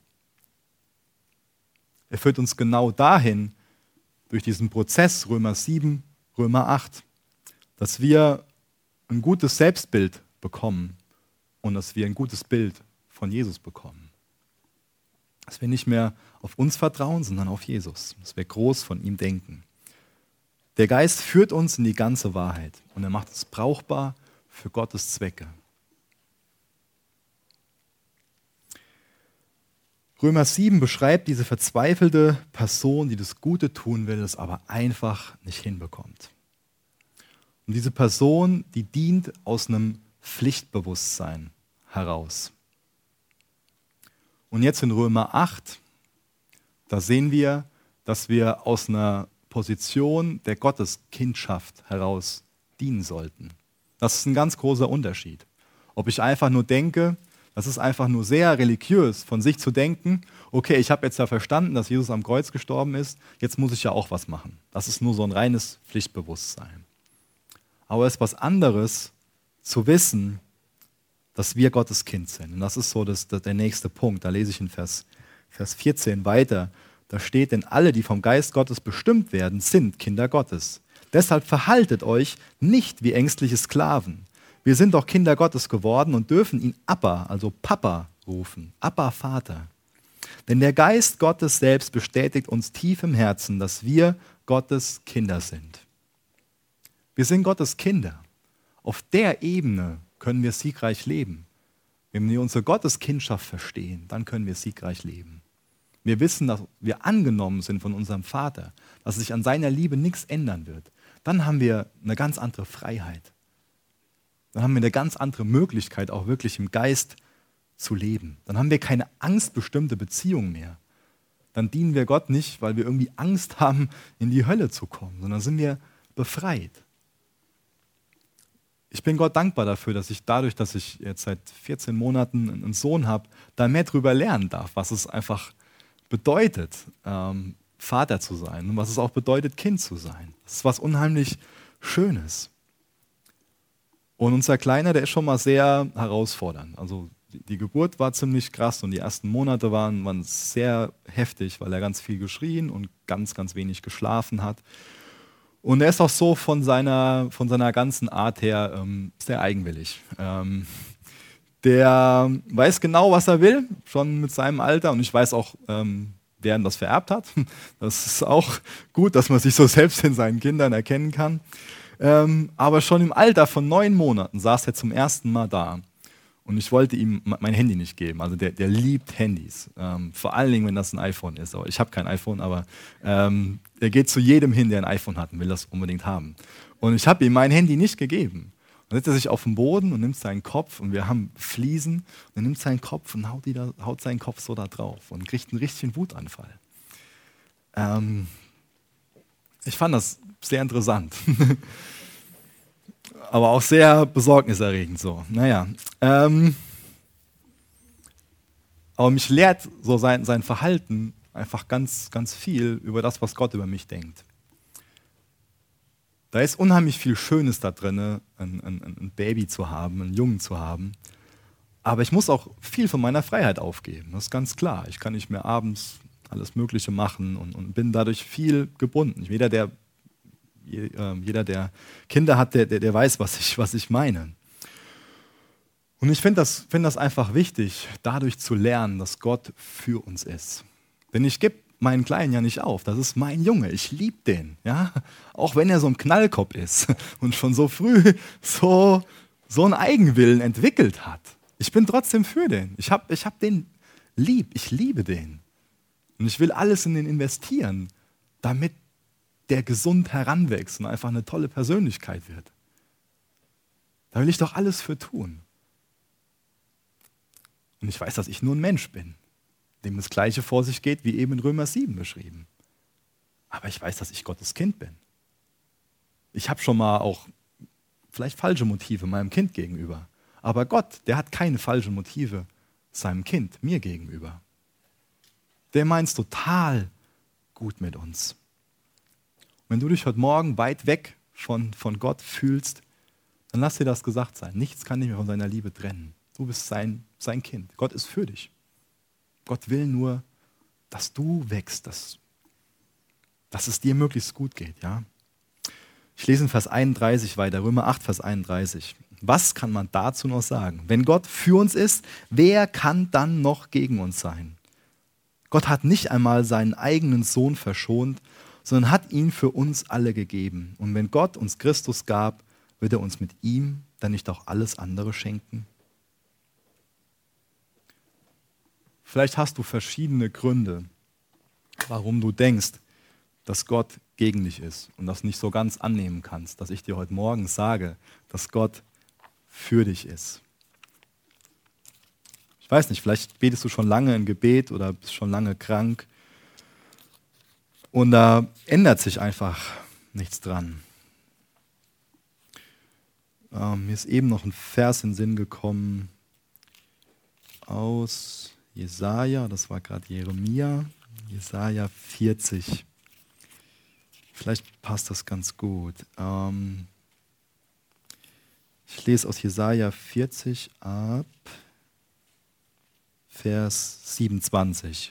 Er führt uns genau dahin, durch diesen Prozess, Römer 7, Römer 8, dass wir ein gutes Selbstbild bekommen und dass wir ein gutes Bild von Jesus bekommen. Dass wir nicht mehr auf uns vertrauen, sondern auf Jesus. Dass wir groß von ihm denken. Der Geist führt uns in die ganze Wahrheit und er macht uns brauchbar für Gottes Zwecke. Römer 7 beschreibt diese verzweifelte Person, die das Gute tun will, es aber einfach nicht hinbekommt. Und diese Person, die dient aus einem Pflichtbewusstsein heraus. Und jetzt in Römer 8, da sehen wir, dass wir aus einer Position der Gotteskindschaft heraus dienen sollten. Das ist ein ganz großer Unterschied. Ob ich einfach nur denke, das ist einfach nur sehr religiös, von sich zu denken, okay, ich habe jetzt ja verstanden, dass Jesus am Kreuz gestorben ist, jetzt muss ich ja auch was machen. Das ist nur so ein reines Pflichtbewusstsein. Aber es ist was anderes, zu wissen, dass wir Gottes Kind sind. Und das ist so der nächste Punkt. Da lese ich in Vers 14 weiter. Da steht, denn alle, die vom Geist Gottes bestimmt werden, sind Kinder Gottes. Deshalb verhaltet euch nicht wie ängstliche Sklaven. Wir sind doch Kinder Gottes geworden und dürfen ihn Abba, also Papa, rufen. Abba, Vater. Denn der Geist Gottes selbst bestätigt uns tief im Herzen, dass wir Gottes Kinder sind. Wir sind Gottes Kinder. Auf der Ebene können wir siegreich leben. Wenn wir unsere Gotteskindschaft verstehen, dann können wir siegreich leben. Wir wissen, dass wir angenommen sind von unserem Vater, dass sich an seiner Liebe nichts ändern wird. Dann haben wir eine ganz andere Freiheit. Dann haben wir eine ganz andere Möglichkeit, auch wirklich im Geist zu leben. Dann haben wir keine angstbestimmte Beziehung mehr. Dann dienen wir Gott nicht, weil wir irgendwie Angst haben, in die Hölle zu kommen, sondern sind wir befreit. Ich bin Gott dankbar dafür, dass ich dadurch, dass ich jetzt seit 14 Monaten einen Sohn habe, da mehr drüber lernen darf, was es einfach bedeutet, Vater zu sein und was es auch bedeutet, Kind zu sein. Das ist was unheimlich Schönes. Und unser Kleiner, der ist schon mal sehr herausfordernd. Also die Geburt war ziemlich krass und die ersten Monate waren sehr heftig, weil er ganz viel geschrien und ganz, ganz wenig geschlafen hat. Und er ist auch so von seiner ganzen Art her sehr eigenwillig. Der weiß genau, was er will, schon mit seinem Alter. Und ich weiß auch, wer ihm das vererbt hat. Das ist auch gut, dass man sich so selbst in seinen Kindern erkennen kann. Aber schon im Alter von 9 Monaten saß er zum ersten Mal da. Und ich wollte ihm mein Handy nicht geben. Also der liebt Handys. Vor allen Dingen, wenn das ein iPhone ist. Aber ich habe kein iPhone, aber er geht zu jedem hin, der ein iPhone hat und will das unbedingt haben. Und ich habe ihm mein Handy nicht gegeben. Dann setzt er sich auf den Boden und nimmt seinen Kopf und wir haben Fliesen. Und er nimmt seinen Kopf und haut seinen Kopf so da drauf und kriegt einen richtigen Wutanfall. Ich fand das sehr interessant, aber auch sehr besorgniserregend so. Naja, aber mich lehrt so sein Verhalten einfach ganz, ganz viel über das, was Gott über mich denkt. Da ist unheimlich viel Schönes da drin, ein Baby zu haben, einen Jungen zu haben. Aber ich muss auch viel von meiner Freiheit aufgeben, das ist ganz klar. Ich kann nicht mehr abends alles Mögliche machen und bin dadurch viel gebunden. Jeder, der Kinder hat, der weiß, was ich meine. Und ich finde das einfach wichtig, dadurch zu lernen, dass Gott für uns ist. Denn ich gebe meinen Kleinen ja nicht auf. Das ist mein Junge. Ich liebe den. Ja? Auch wenn er so ein Knallkopf ist und schon so früh so einen Eigenwillen entwickelt hat. Ich bin trotzdem für den. Ich hab den lieb. Ich liebe den. Und ich will alles in den investieren, damit der gesund heranwächst und einfach eine tolle Persönlichkeit wird. Da will ich doch alles für tun. Und ich weiß, dass ich nur ein Mensch bin, dem das Gleiche vor sich geht, wie eben in Römer 7 beschrieben. Aber ich weiß, dass ich Gottes Kind bin. Ich habe schon mal auch vielleicht falsche Motive meinem Kind gegenüber. Aber Gott, der hat keine falschen Motive seinem Kind, mir gegenüber. Der meint es total gut mit uns. Wenn du dich heute Morgen weit weg von Gott fühlst, dann lass dir das gesagt sein. Nichts kann dich mehr von seiner Liebe trennen. Du bist sein Kind. Gott ist für dich. Gott will nur, dass du wächst, dass es dir möglichst gut geht. Ja? Ich lese in Vers 31 weiter, Römer 8, Vers 31. Was kann man dazu noch sagen? Wenn Gott für uns ist, wer kann dann noch gegen uns sein? Gott hat nicht einmal seinen eigenen Sohn verschont, sondern hat ihn für uns alle gegeben. Und wenn Gott uns Christus gab, wird er uns mit ihm dann nicht auch alles andere schenken? Vielleicht hast du verschiedene Gründe, warum du denkst, dass Gott gegen dich ist und das nicht so ganz annehmen kannst, dass ich dir heute Morgen sage, dass Gott für dich ist. Ich weiß nicht, vielleicht betest du schon lange ein Gebet oder bist schon lange krank und da ändert sich einfach nichts dran. Mir ist eben noch ein Vers in den Sinn gekommen aus Jesaja, das war gerade Jeremia, Jesaja 40. Vielleicht passt das ganz gut. Ich lese aus Jesaja 40 ab Vers 27.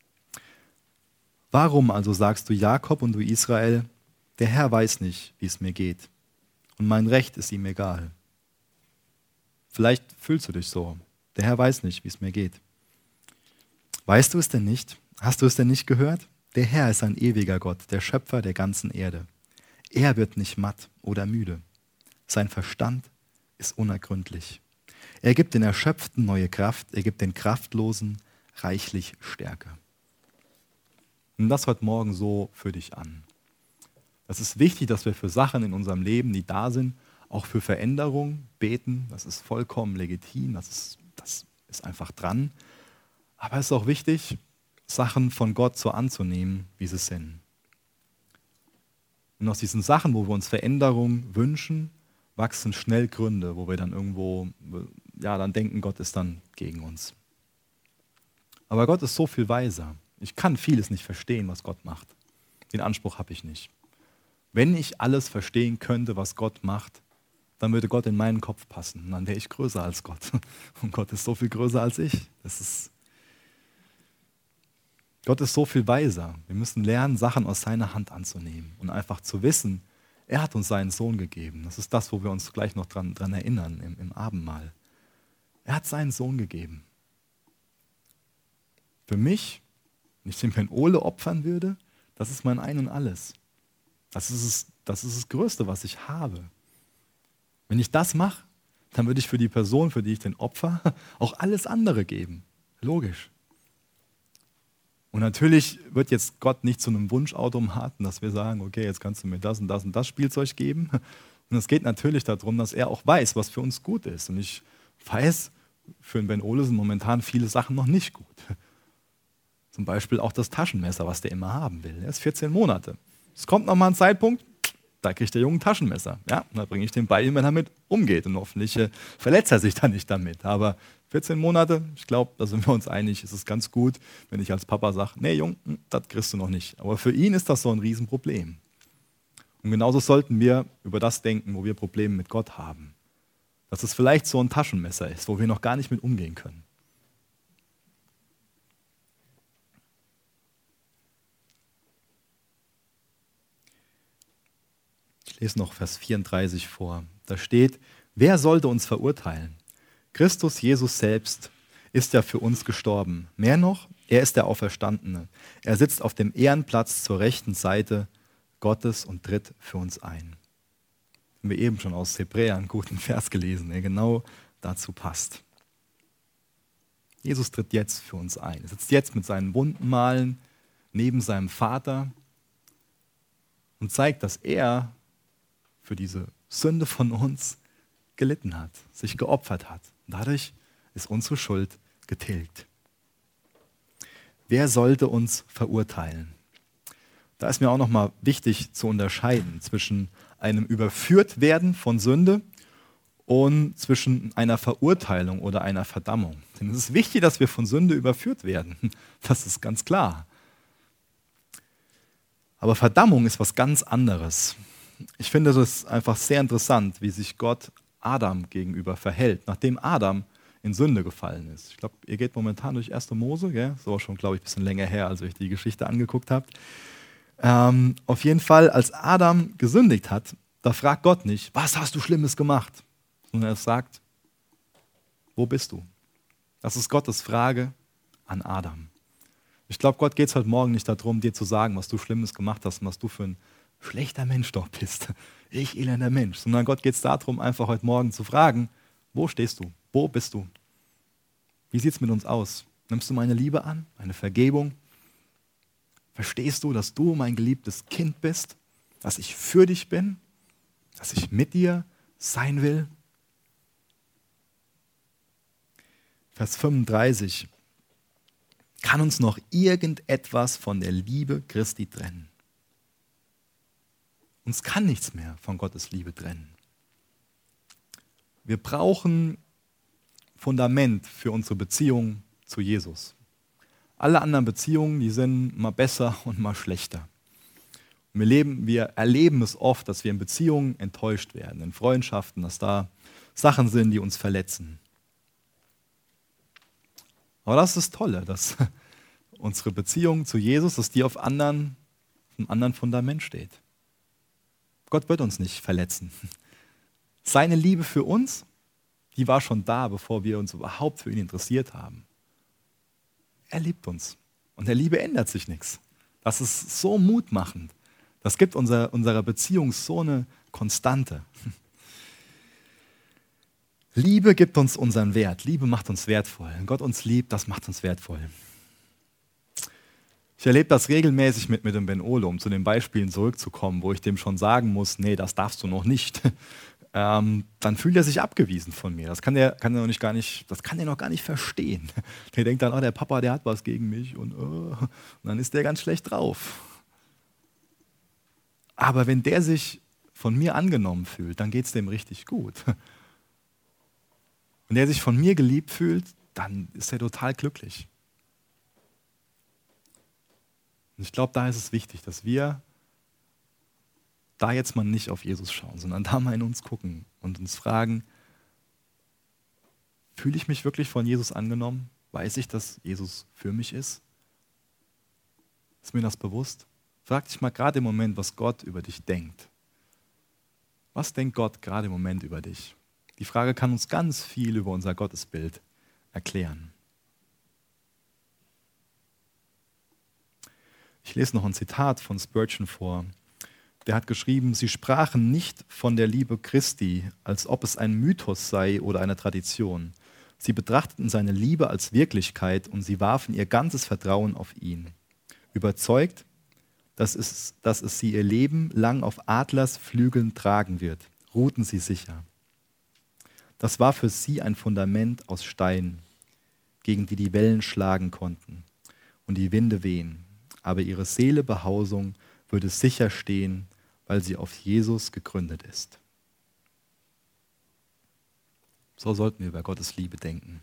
Warum also sagst du Jakob und du Israel, der Herr weiß nicht, wie es mir geht und mein Recht ist ihm egal? Vielleicht fühlst du dich so. Der Herr weiß nicht, wie es mir geht. Weißt du es denn nicht? Hast du es denn nicht gehört? Der Herr ist ein ewiger Gott, der Schöpfer der ganzen Erde. Er wird nicht matt oder müde. Sein Verstand ist unergründlich. Er gibt den Erschöpften neue Kraft, er gibt den Kraftlosen reichlich Stärke. Nimm das heute Morgen so für dich an. Es ist wichtig, dass wir für Sachen in unserem Leben, die da sind, auch für Veränderung beten. Das ist vollkommen legitim, das ist einfach dran. Aber es ist auch wichtig, Sachen von Gott so anzunehmen, wie sie sind. Und aus diesen Sachen, wo wir uns Veränderung wünschen, wachsen schnell Gründe, wo wir dann irgendwo, dann denken, Gott ist dann gegen uns. Aber Gott ist so viel weiser. Ich kann vieles nicht verstehen, was Gott macht. Den Anspruch habe ich nicht. Wenn ich alles verstehen könnte, was Gott macht, dann würde Gott in meinen Kopf passen. Und dann wäre ich größer als Gott. Und Gott ist so viel größer als ich. Gott ist so viel weiser. Wir müssen lernen, Sachen aus seiner Hand anzunehmen und einfach zu wissen, er hat uns seinen Sohn gegeben. Das ist das, wo wir uns gleich noch dran erinnern im Abendmahl. Er hat seinen Sohn gegeben. Für mich, wenn ich den Ben Ole opfern würde, das ist mein Ein und Alles. Das ist das Größte, was ich habe. Wenn ich das mache, dann würde ich für die Person, für die ich den opfer, auch alles andere geben. Logisch. Und natürlich wird jetzt Gott nicht zu einem Wunschautomaten, dass wir sagen, okay, jetzt kannst du mir das und das und das Spielzeug geben. Und es geht natürlich darum, dass er auch weiß, was für uns gut ist. Und ich weiß, für den Ben Ole sind momentan viele Sachen noch nicht gut. Zum Beispiel auch das Taschenmesser, was der immer haben will. Er ist 14 Monate. es kommt nochmal ein Zeitpunkt, da kriegt der Junge ein Taschenmesser. Ja, und da bringe ich den bei, wie man damit umgeht. Und hoffentlich verletzt er sich dann nicht damit. Aber 14 Monate, ich glaube, da sind wir uns einig, ist es ganz gut, wenn ich als Papa sage, nee, Junge, das kriegst du noch nicht. Aber für ihn ist das so ein Riesenproblem. Und genauso sollten wir über das denken, wo wir Probleme mit Gott haben. Dass es vielleicht so ein Taschenmesser ist, wo wir noch gar nicht mit umgehen können. Ich lese noch Vers 34 vor. Da steht, wer sollte uns verurteilen? Christus Jesus selbst ist ja für uns gestorben. Mehr noch, er ist der Auferstandene. Er sitzt auf dem Ehrenplatz zur rechten Seite Gottes und tritt für uns ein. Haben wir eben schon aus Hebräer einen guten Vers gelesen, der genau dazu passt. Jesus tritt jetzt für uns ein. Er sitzt jetzt mit seinen Wundenmalen neben seinem Vater und zeigt, dass er für diese Sünde von uns gelitten hat, sich geopfert hat. Und dadurch ist unsere Schuld getilgt. Wer sollte uns verurteilen? Da ist mir auch nochmal wichtig zu unterscheiden zwischen einem Überführtwerden von Sünde und zwischen einer Verurteilung oder einer Verdammung. Denn es ist wichtig, dass wir von Sünde überführt werden. Das ist ganz klar. Aber Verdammung ist was ganz anderes. Ich finde das einfach sehr interessant, wie sich Gott Adam gegenüber verhält, nachdem Adam in Sünde gefallen ist. Ich glaube, ihr geht momentan durch 1. Mose, gell? So schon, glaube ich, ein bisschen länger her, als ihr euch die Geschichte angeguckt habt. Auf jeden Fall, als Adam gesündigt hat, da fragt Gott nicht, was hast du Schlimmes gemacht? Sondern er sagt, wo bist du? Das ist Gottes Frage an Adam. Ich glaube, Gott geht es heute Morgen nicht darum, dir zu sagen, was du Schlimmes gemacht hast und was du für ein schlechter Mensch doch bist. Ich elender Mensch. Sondern Gott geht es darum, einfach heute Morgen zu fragen, wo stehst du? Wo bist du? Wie sieht es mit uns aus? Nimmst du meine Liebe an, meine Vergebung? Verstehst du, dass du mein geliebtes Kind bist? Dass ich für dich bin? Dass ich mit dir sein will? Vers 35. Kann uns noch irgendetwas von der Liebe Christi trennen? Uns kann nichts mehr von Gottes Liebe trennen. Wir brauchen Fundament für unsere Beziehung zu Jesus. Alle anderen Beziehungen, die sind mal besser und mal schlechter. Und wir erleben es oft, dass wir in Beziehungen enttäuscht werden, in Freundschaften, dass da Sachen sind, die uns verletzen. Aber das ist das Tolle, dass unsere Beziehung zu Jesus, dass die auf einem anderen Fundament steht. Gott wird uns nicht verletzen. Seine Liebe für uns, die war schon da, bevor wir uns überhaupt für ihn interessiert haben. Er liebt uns und der Liebe ändert sich nichts. Das ist so mutmachend. Das gibt unserer Beziehung so eine Konstante. Liebe gibt uns unseren Wert. Liebe macht uns wertvoll. Wenn Gott uns liebt, das macht uns wertvoll. Ich erlebe das regelmäßig mit dem Ben Ole, um zu den Beispielen zurückzukommen, wo ich dem schon sagen muss, nee, das darfst du noch nicht. Dann fühlt er sich abgewiesen von mir. Das kann er noch gar nicht verstehen. Der denkt dann, oh, der Papa, der hat was gegen mich und dann ist der ganz schlecht drauf. Aber wenn der sich von mir angenommen fühlt, dann geht es dem richtig gut. Wenn der sich von mir geliebt fühlt, dann ist er total glücklich. Und ich glaube, da ist es wichtig, dass wir da jetzt mal nicht auf Jesus schauen, sondern da mal in uns gucken und uns fragen, fühle ich mich wirklich von Jesus angenommen? Weiß ich, dass Jesus für mich ist? Ist mir das bewusst? Frag dich mal gerade im Moment, was Gott über dich denkt. Was denkt Gott gerade im Moment über dich? Die Frage kann uns ganz viel über unser Gottesbild erklären. Ich lese noch ein Zitat von Spurgeon vor. Der hat geschrieben, sie sprachen nicht von der Liebe Christi, als ob es ein Mythos sei oder eine Tradition. Sie betrachteten seine Liebe als Wirklichkeit und sie warfen ihr ganzes Vertrauen auf ihn. Überzeugt, dass es sie ihr Leben lang auf Adlers Flügeln tragen wird, ruhten sie sicher. Das war für sie ein Fundament aus Stein, gegen die Wellen schlagen konnten und die Winde wehen. Aber ihre Seele Behausung würde sicher stehen, weil sie auf Jesus gegründet ist. So sollten wir über Gottes Liebe denken.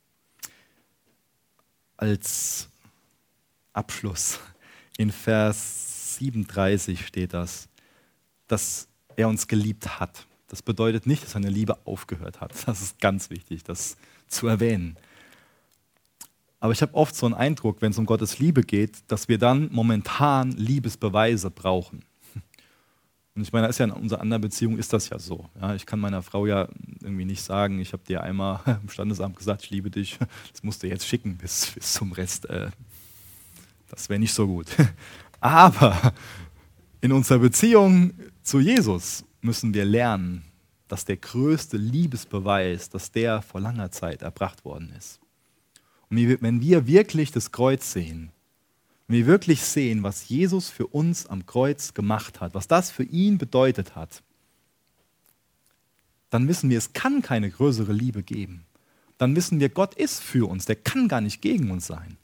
Als Abschluss in Vers 37 steht das, dass er uns geliebt hat. Das bedeutet nicht, dass seine Liebe aufgehört hat. Das ist ganz wichtig, das zu erwähnen. Aber ich habe oft so einen Eindruck, wenn es um Gottes Liebe geht, dass wir dann momentan Liebesbeweise brauchen. Und ich meine, in unserer anderen Beziehung ist das ja so. Ja, ich kann meiner Frau ja irgendwie nicht sagen, ich habe dir einmal im Standesamt gesagt, ich liebe dich, das musst du jetzt schicken bis zum Rest. Das wäre nicht so gut. Aber in unserer Beziehung zu Jesus müssen wir lernen, dass der größte Liebesbeweis, dass der vor langer Zeit erbracht worden ist. Und wenn wir wirklich das Kreuz sehen, wenn wir wirklich sehen, was Jesus für uns am Kreuz gemacht hat, was das für ihn bedeutet hat, dann wissen wir, es kann keine größere Liebe geben. Dann wissen wir, Gott ist für uns, der kann gar nicht gegen uns sein.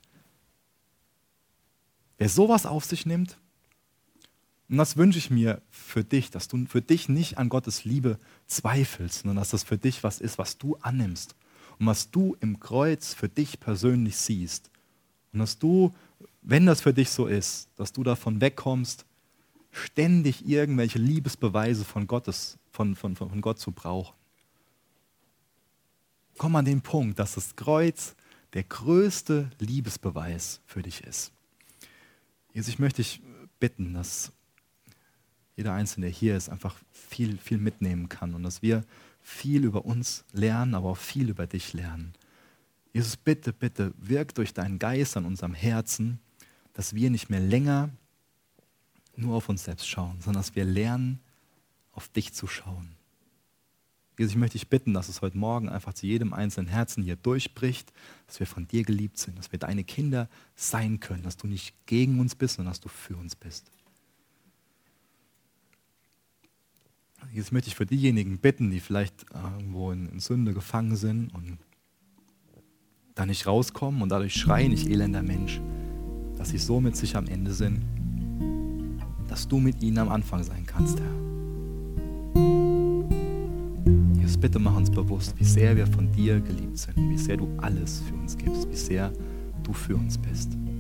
Wer sowas auf sich nimmt, und das wünsche ich mir für dich, dass du für dich nicht an Gottes Liebe zweifelst, sondern dass das für dich was ist, was du annimmst und was du im Kreuz für dich persönlich siehst. Und dass du, wenn das für dich so ist, dass du davon wegkommst, ständig irgendwelche Liebesbeweise von Gott zu brauchen. Komm an den Punkt, dass das Kreuz der größte Liebesbeweis für dich ist. Jesus, ich möchte dich bitten, dass jeder Einzelne, der hier ist, einfach viel, viel mitnehmen kann und dass wir viel über uns lernen, aber auch viel über dich lernen. Jesus, bitte, bitte, wirk durch deinen Geist an unserem Herzen, dass wir nicht mehr länger nur auf uns selbst schauen, sondern dass wir lernen, auf dich zu schauen. Jesus, ich möchte dich bitten, dass es heute Morgen einfach zu jedem einzelnen Herzen hier durchbricht, dass wir von dir geliebt sind, dass wir deine Kinder sein können, dass du nicht gegen uns bist, sondern dass du für uns bist. Jetzt möchte ich für diejenigen bitten, die vielleicht irgendwo in Sünde gefangen sind und da nicht rauskommen und dadurch schreien, ich elender Mensch, dass sie so mit sich am Ende sind, dass du mit ihnen am Anfang sein kannst, Herr. Jesus, bitte mach uns bewusst, wie sehr wir von dir geliebt sind, wie sehr du alles für uns gibst, wie sehr du für uns bist.